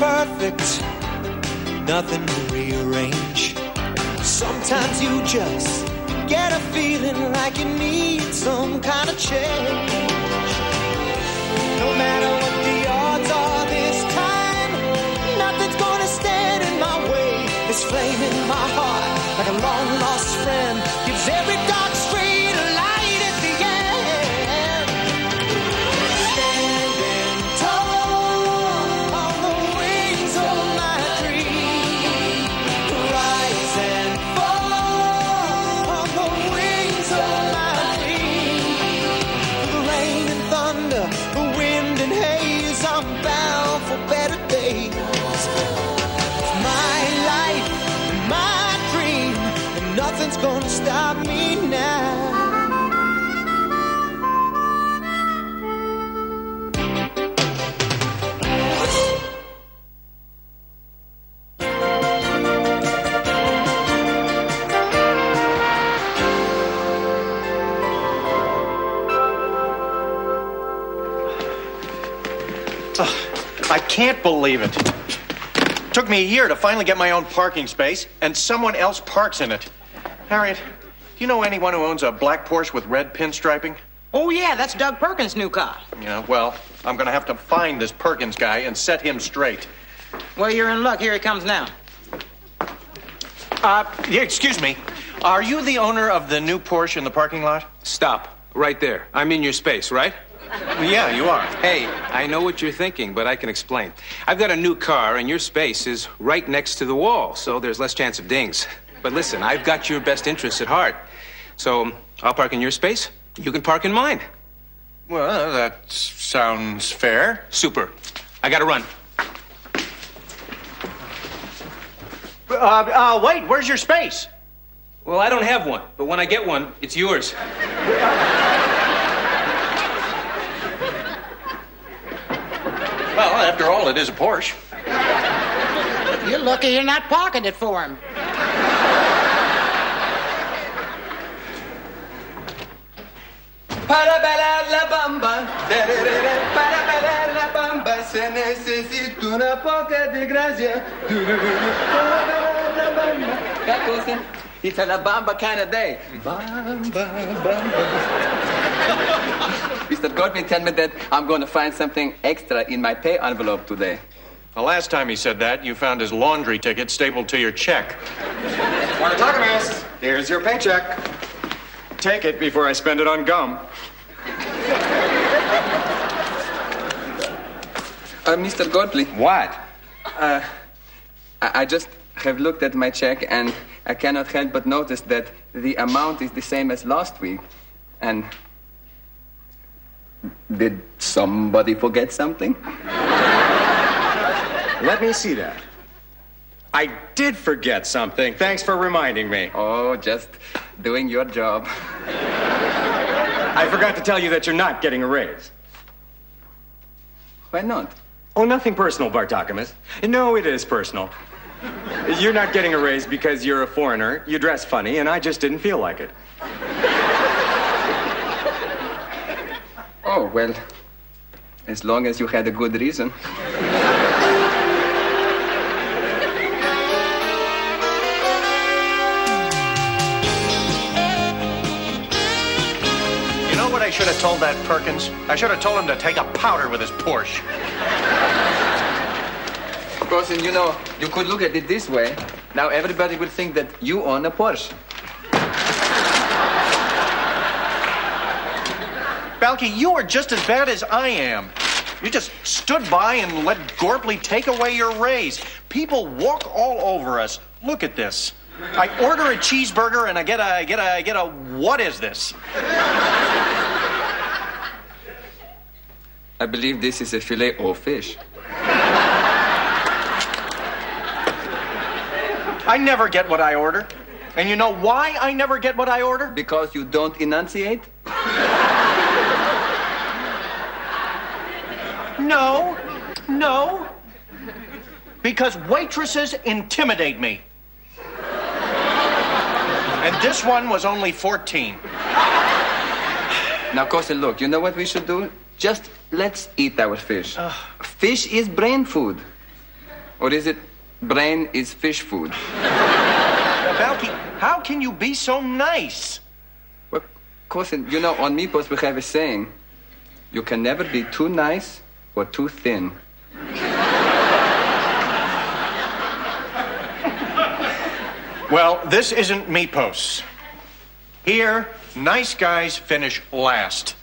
perfect, nothing to rearrange. Sometimes you just get a feeling like you need some kind of change. No matter what the odds are this time, nothing's gonna stand in my way. This flame in my heart, like a long lost friend, gives every dark street a light at the end. Standing tall on the wings of my dream, rise and fall on the wings of my dream. The rain and thunder, the wind and haze, I'm bound for better days. It's my life, my dream, and nothing's gonna stop me now. I can't believe it. Took me a year to finally get my own parking space, and someone else parks in it. Harriet, do you know anyone who owns a black Porsche with red pinstriping? Oh, yeah, that's Doug Perkins' new car. Yeah, well, I'm going to have to find this Perkins guy and set him straight. Well, you're in luck. Here he comes now. Yeah, excuse me. Are you the owner of the new Porsche in the parking lot? Stop. Right there. I'm in your space, right? Yeah, you are. Hey, I know what you're thinking, but I can explain. I've got a new car, and your space is right next to the wall, so there's less chance of dings. But listen, I've got your best interests at heart. So I'll park in your space. You can park in mine. Well, that sounds fair. Super. I gotta run. Wait, where's your space? Well, I don't have one, but when I get one, it's yours. Well, after all, it is a Porsche. You're lucky you're not parking it for him. Para bailar la bamba, para bailar la bamba, se necesita una poca de gracia. Para bailar la bamba, Cacosa, it's a la bamba kind of day. Bamba. Mr. Goldman tell me that I'm going to find something extra in my pay envelope today. The last time he said that, you found his laundry ticket stapled to your check. Want to talk, miss? Here's your paycheck. Take it before I spend it on gum. Mr. Goldbley. What? I just have looked at my check and I cannot help but notice that the amount is the same as last week. And did somebody forget something? Let me see that. I did forget something. Thanks for reminding me. Oh, just doing your job. I forgot to tell you that you're not getting a raise. Why not? Oh, nothing personal, Bartakamis. No, it is personal. You're not getting a raise because you're a foreigner, you dress funny, and I just didn't feel like it. Oh, well, as long as you had a good reason. You know what I should have told that Perkins? I should have told him to take a powder with his Porsche. Of course, and you know, you could look at it this way. Now everybody will think that you own a Porsche. Balky, you are just as bad as I am. You just stood by and let Gorpley take away your raise. People walk all over us. Look at this. I order a cheeseburger and I get a what is this? I believe this is a filet o fish. I never get what I order. And you know why I never get what I order? Because you don't enunciate? No. Because waitresses intimidate me. And this one was only 14. Now, Cousin, look, you know what we should do? Just let's eat our fish. Fish is brain food. Or is it brain is fish food? Balky, how can you be so nice? Well, cousin, you know, on Meepos we have a saying. You can never be too nice or too thin. Well, this isn't Meepos. Here, nice guys finish last.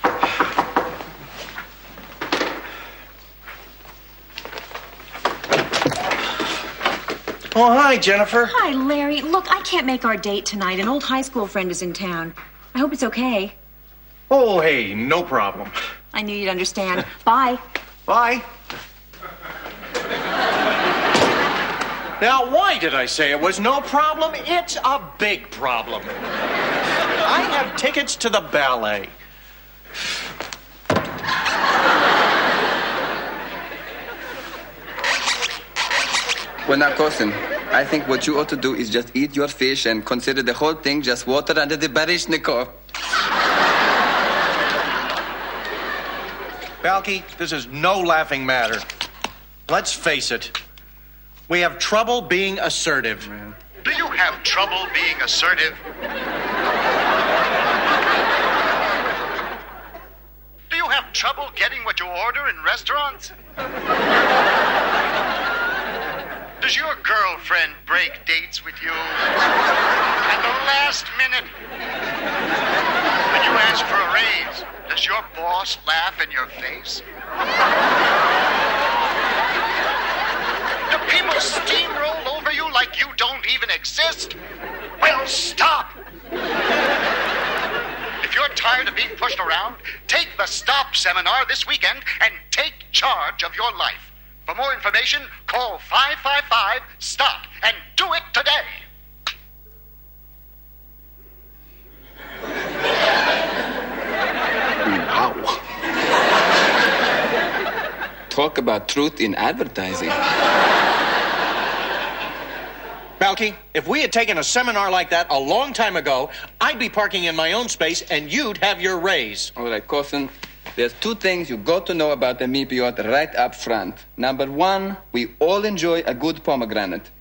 Oh, hi, Jennifer. Hi, Larry. Look, I can't make our date tonight. An old high school friend is in town. I hope it's okay. Oh, hey, no problem. I knew you'd understand. Bye. Bye. Now, why did I say it was no problem? It's a big problem. I have tickets to the ballet. Well, now, cousin, I think what you ought to do is just eat your fish and consider the whole thing just water under the Baryshnikov. Balky, this is no laughing matter. Let's face it. We have trouble being assertive. Do you have trouble being assertive? Do you have trouble getting what you order in restaurants? Does your girlfriend break dates with you at the last minute? When you ask for a raise, does your boss laugh in your face? Do people steamroll over you like you don't even exist? Well, stop! If you're tired of being pushed around, take the STOP seminar this weekend and take charge of your life. For more information, call 555-STOP and do it today. Wow. Talk about truth in advertising. Balky, if we had taken a seminar like that a long time ago, I'd be parking in my own space and you'd have your raise. All right, cousin. There's two things you got to know about the Meepiot right up front. Number one, we all enjoy a good pomegranate.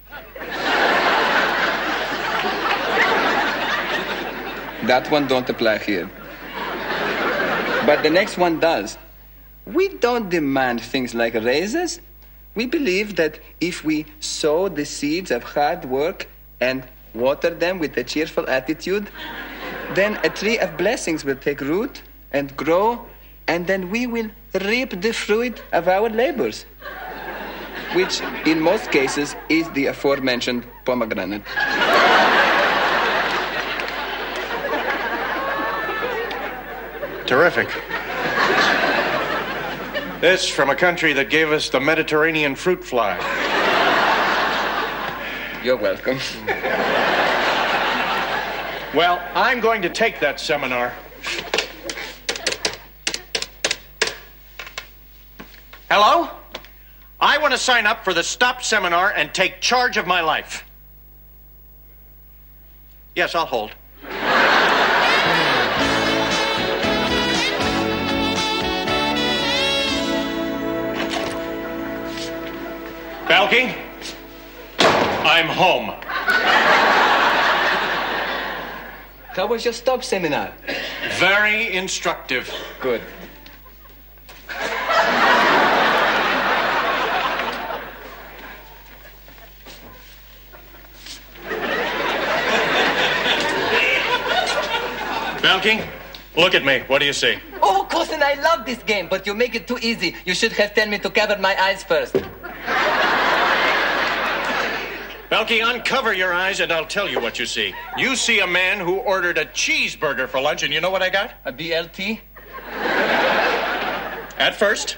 That one don't apply here. But the next one does. We don't demand things like raises. We believe that if we sow the seeds of hard work and water them with a cheerful attitude, then a tree of blessings will take root and grow, and then we will reap the fruit of our labors, which in most cases is the aforementioned pomegranate. Terrific. This from a country that gave us the Mediterranean fruit fly. You're welcome. Well, I'm going to take that seminar. Hello? I want to sign up for the STOP seminar and take charge of my life. Yes, I'll hold. Balky, I'm home. How was your STOP seminar? Very instructive. Good. Balky, look at me. What do you see? Oh, cousin, I love this game, but you make it too easy. You should have told me to cover my eyes first. Balky, uncover your eyes and I'll tell you what you see. You see a man who ordered a cheeseburger for lunch, and you know what I got? A BLT? At first.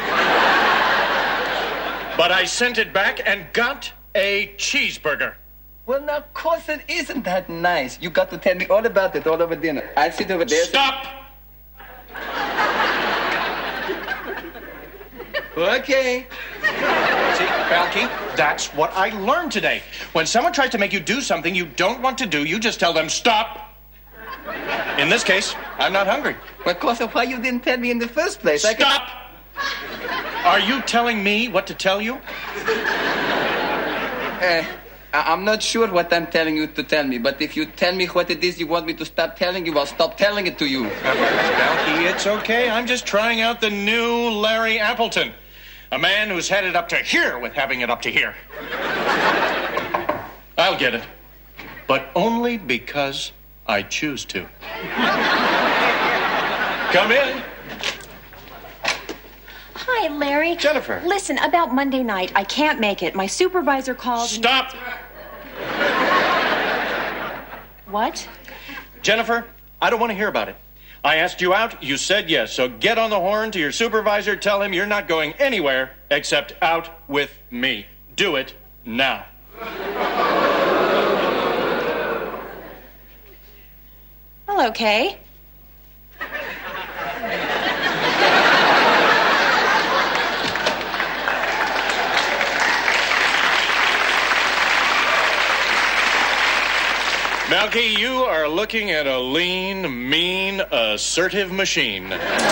But I sent it back and got a cheeseburger. Well, now, cousin, isn't that nice? You got to tell me all about it all over dinner. I'll sit over there. Stop! Okay. See, Balky, that's what I learned today. When someone tries to make you do something you don't want to do, you just tell them, stop. In this case, I'm not hungry. Well, cousin, why you didn't tell me in the first place? Stop! Are you telling me what to tell you? I'm not sure what I'm telling you to tell me, but if you tell me what it is you want me to stop telling you, I'll stop telling it to you. Balky, it's okay. I'm just trying out the new Larry Appleton. A man who's had it up to here with having it up to here. I'll get it. But only because I choose to. Come in. Hi, Larry. Jennifer. Listen, about Monday night, I can't make it. My supervisor called. Stop. What? Jennifer, I don't want to hear about it. I asked you out, you said yes. So get on the horn to your supervisor, tell him you're not going anywhere except out with me. Do it now. Well, okay. Balky, you are looking at a lean, mean, assertive machine.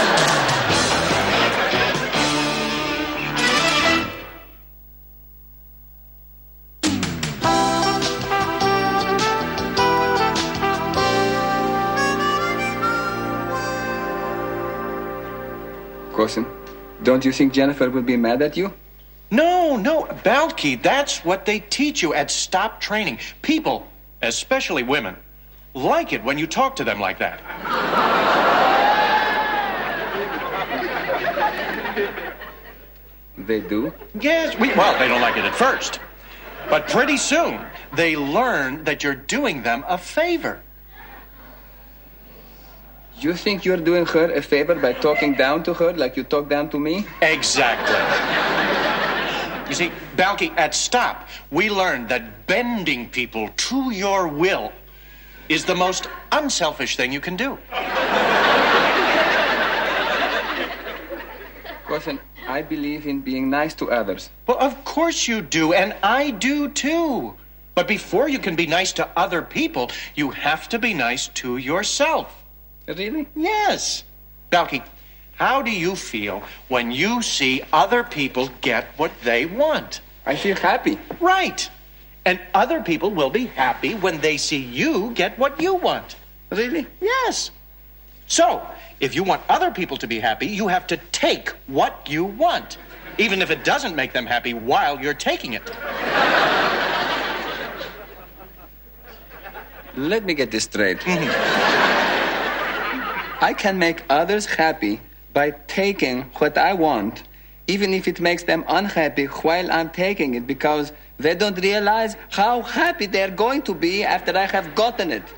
Cousin, don't you think Jennifer will be mad at you? No, Balky, that's what they teach you at Stop Training. People, especially women, like it when you talk to them like that. They do? Yes, well, they don't like it at first. But pretty soon, they learn that you're doing them a favor. You think you're doing her a favor by talking down to her like you talk down to me? Exactly. You see, Balky, at Stop, we learned that bending people to your will is the most unselfish thing you can do. Cousin, I believe in being nice to others. Well, of course you do, and I do too. But before you can be nice to other people, you have to be nice to yourself. Really? Yes. Balky, how do you feel when you see other people get what they want? I feel happy. Right. And other people will be happy when they see you get what you want. Really? Yes. So, if you want other people to be happy, you have to take what you want, even if it doesn't make them happy while you're taking it. Let me get this straight. I can make others happy by taking what I want, even if it makes them unhappy while I'm taking it, because they don't realize how happy they're going to be after I have gotten it.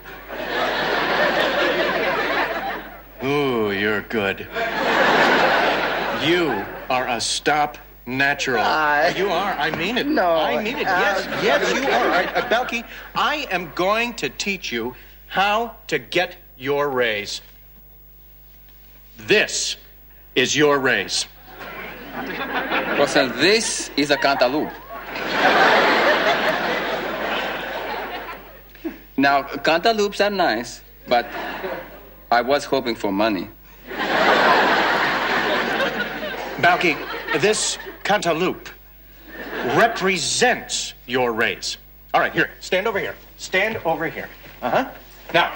Ooh, you're good. You are a Stop natural. You are. I mean it. No. I mean it. Yes, you are. All right, Balky, I am going to teach you how to get your raise. This is your raise. Cousin, this is a cantaloupe. Now, cantaloupes are nice, but I was hoping for money. Balky, this cantaloupe represents your raise. All right, here, stand over here. Stand over here. Uh-huh. Now,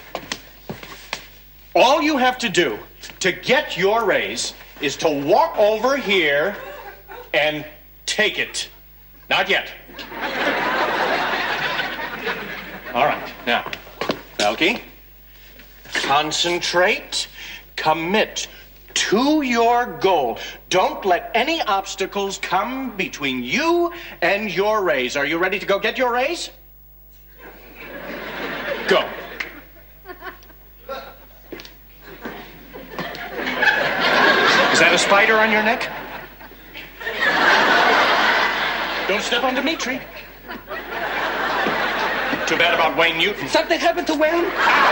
all you have to do to get your raise is to walk over here and take it. Not yet. All right, now, Balky, concentrate, commit to your goal. Don't let any obstacles come between you and your raise. Are you ready to go get your raise? Go. Is that a spider on your neck? Don't step on Dimitri. Too bad about Wayne Newton. Something happened to Wayne?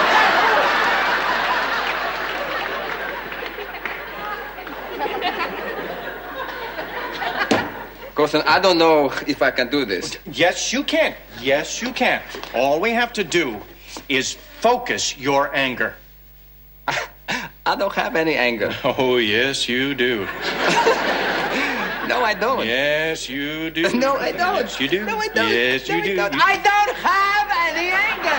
Cousin, I don't know if I can do this. Yes, you can. Yes, you can. All we have to do is focus your anger. I don't have any anger. Oh, yes, you do. No, I don't. Yes, you do. No, I don't. Yes, you do. No, I don't. Yes, you No, do. I don't have any anger.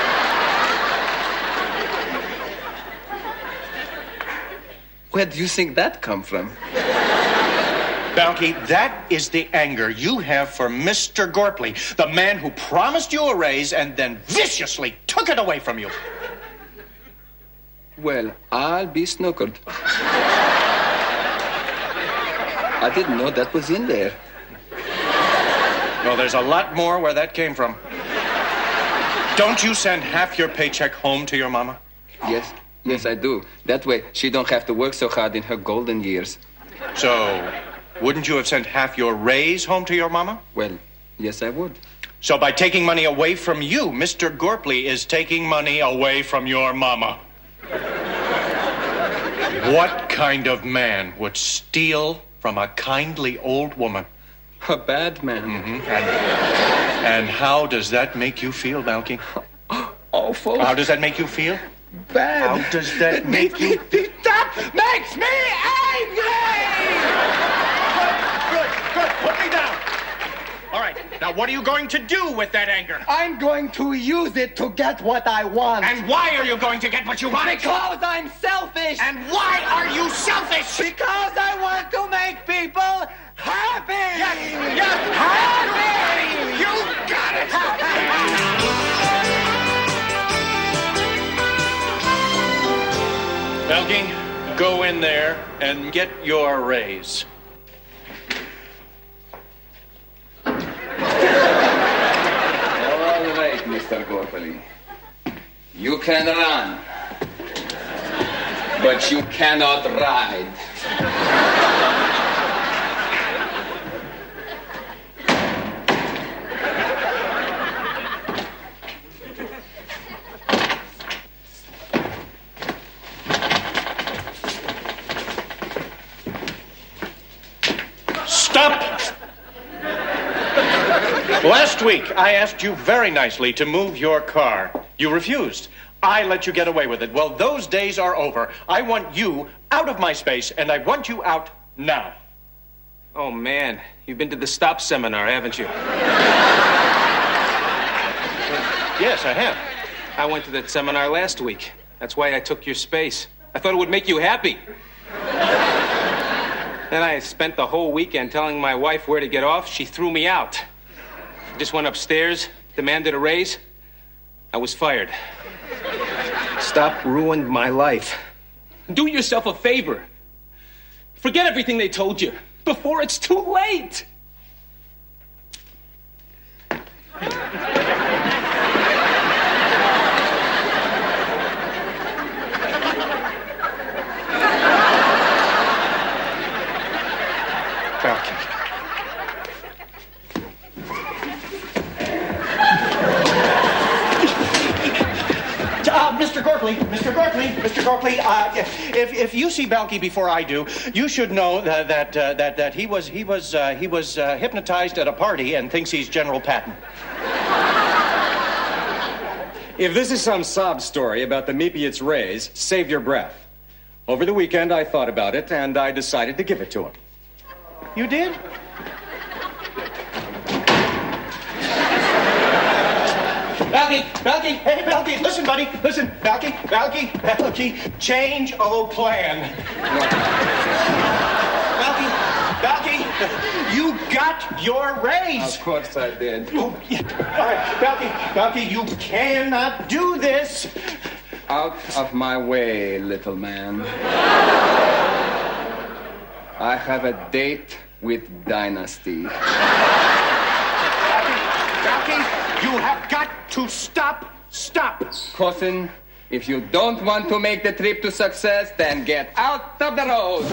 Where do you think that come from? Balky, that is the anger you have for Mr. Gorpley, the man who promised you a raise and then viciously took it away from you. Well, I'll be snookered. I didn't know that was in there. Well, there's a lot more where that came from. Don't you send half your paycheck home to your mama? Yes, I do. That way, she don't have to work so hard in her golden years. So, wouldn't you have sent half your raise home to your mama? Well, yes, I would. So by taking money away from you, Mr. Gorpley is taking money away from your mama. What kind of man would steal from a kindly old woman? A bad man. Mm-hmm. And how does that make you feel, Balky? Awful. How does that make you feel? Bad. How does that make you feel? That makes me angry! Good. Put me down. All right. Now, what are you going to do with that anger? I'm going to use it to get what I want. And why are you going to get what you want? Because I'm selfish. And why are you selfish? Because I want to make people happy. Yes. Happy. You got it. Balky, go in there and get your raise. All right, Mr. Gorpley. You can run, but you cannot ride. Stop! Last week, I asked you very nicely to move your car. You refused. I let you get away with it. Well, those days are over. I want you out of my space, and I want you out now. Oh, man. You've been to the stop seminar, haven't you? Yes, I have. I went to that seminar last week. That's why I took your space. I thought it would make you happy. Then I spent the whole weekend telling my wife where to get off. She threw me out. She just went upstairs, demanded a raise. I was fired. Stop ruined my life. Do yourself a favor. Forget everything they told you before it's too late. Balky. Mr. Gorpley, if you see Balky before I do, you should know that he was hypnotized at a party and thinks he's General Patton. If this is some sob story about the Meepiats raise, save your breath. Over the weekend, I thought about it, and I decided to give it to him. You did? Balky, hey, Balky, listen, buddy, listen, Balky, change of plan. Balky, you got your raise. Of course I did. Oh, yeah. All right, Balky, you cannot do this. Out of my way, little man. I have a date with Dynasty. Balky, you have got to stop. Cousin, if you don't want to make the trip to success, then get out of the road.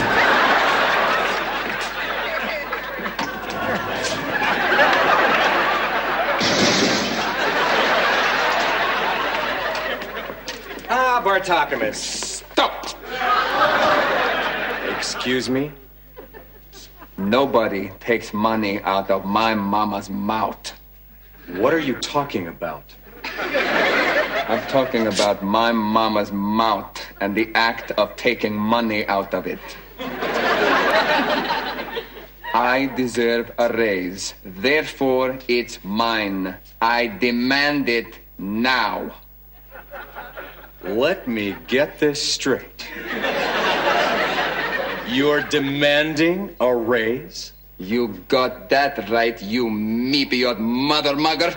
Bartokomous, stop! Excuse me? Nobody takes money out of my mama's mouth. What are you talking about? I'm talking about my mama's mouth and the act of taking money out of it. I deserve a raise. Therefore, it's mine. I demand it now. Let me get this straight. You're demanding a raise? You got that right, you meepy-old mother mugger.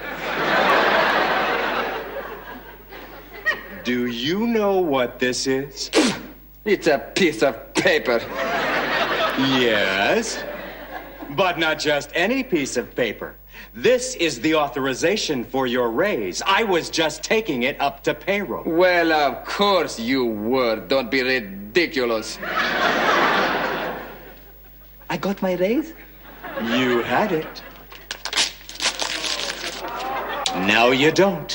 Do you know what this is? It's a piece of paper. Yes, but not just any piece of paper. This is the authorization for your raise. I was just taking it up to payroll. Well, of course you were. Don't be ridiculous. I got my raise? You had it. Now you don't.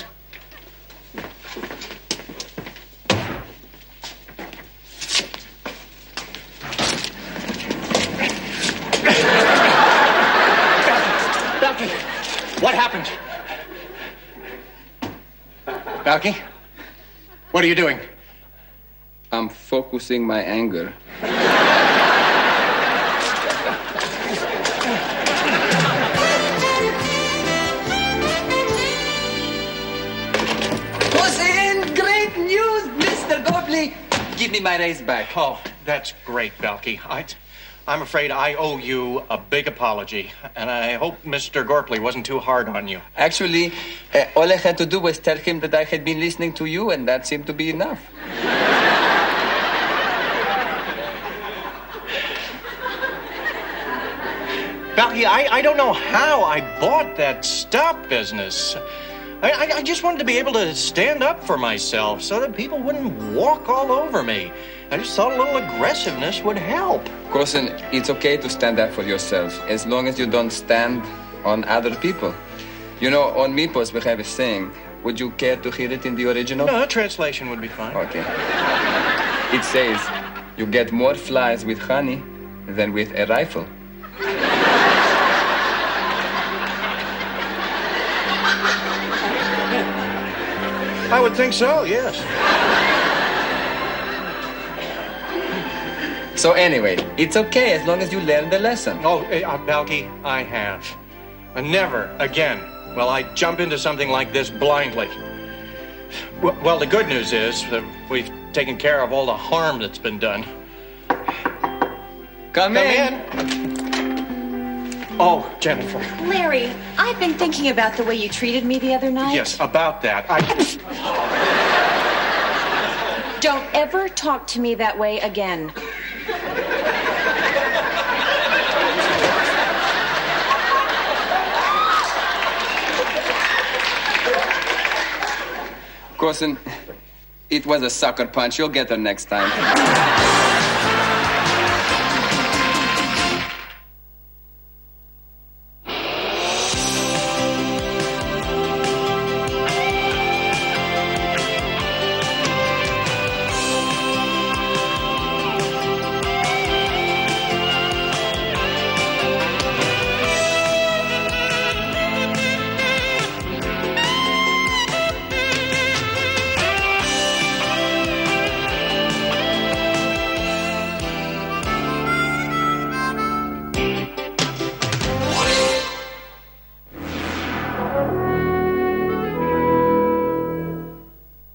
Balky, what happened? Balky, what are you doing? I'm focusing my anger. Great news, Mr. Gorpley. Give me my raise back. Oh, that's great, Balky. I'm afraid I owe you a big apology, and I hope Mr. Gorpley wasn't too hard on you. Actually, all I had to do was tell him that I had been listening to you, and that seemed to be enough. Balky, I don't know how I bought that stop business. I just wanted to be able to stand up for myself so that people wouldn't walk all over me. I just thought a little aggressiveness would help. Cousin, it's okay to stand up for yourself, as long as you don't stand on other people. You know, on Meepos we have a saying. Would you care to hear it in the original? No, translation would be fine. Okay. It says, you get more flies with honey than with a rifle. I would think so, yes. So anyway, it's okay as long as you learn the lesson. Oh, Balky, I have. And never again will I jump into something like this blindly. Well, the good news is that we've taken care of all the harm that's been done. Come in. Oh, Jennifer. Larry, I've been thinking about the way you treated me the other night. Yes, about that. Don't ever talk to me that way again. Cousin, it was a sucker punch. You'll get her next time.